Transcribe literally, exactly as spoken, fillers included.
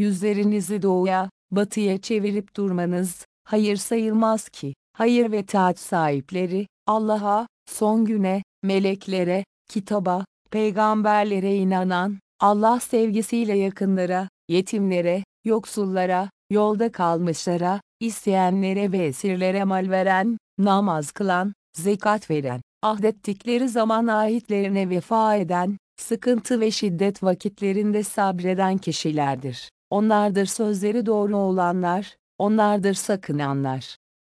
yüzlerinizi doğuya, batıya çevirip durmanız, hayır sayılmaz ki. Hayır ve taat sahipleri, Allah'a, son güne, meleklere, kitaba, peygamberlere inanan, Allah sevgisiyle yakınlara, yetimlere, yoksullara, yolda kalmışlara, isteyenlere ve esirlere mal veren, namaz kılan, zekat veren, ahdettikleri zaman ahitlerine vefa eden, sıkıntı ve şiddet vakitlerinde sabreden kişilerdir. Onlardır sözleri doğru olanlar, onlardır sakınanlar.